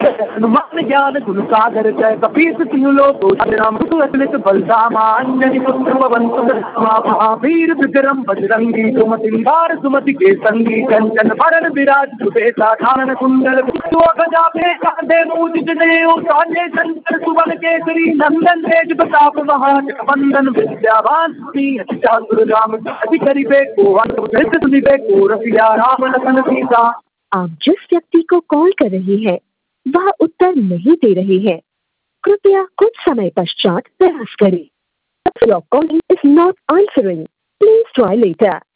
हनुमान ज्ञान गुण सागर जय कपीस तिहु लोक राम अतुलित बलधामा अंजनी पुत्र पवन सुत महावीर विक्रम बजरंगी सुमति निवार सुमति के संगी कंचन बरन विराज सुबेसा धारण कुंडल गजा कांधे मूज जनेऊ कान्हे शंकर सुवन केसरी नंदन तेज प्रताप महान वंदन विद्यावान चातुर राम करिबे को सुनिबे को रसिया राम लखन सीता। आप जिस व्यक्ति को कॉल कर रही है वह उत्तर नहीं दे रही है, कृपया कुछ समय पश्चात प्रयास करें। Your call is not answering. Please try later.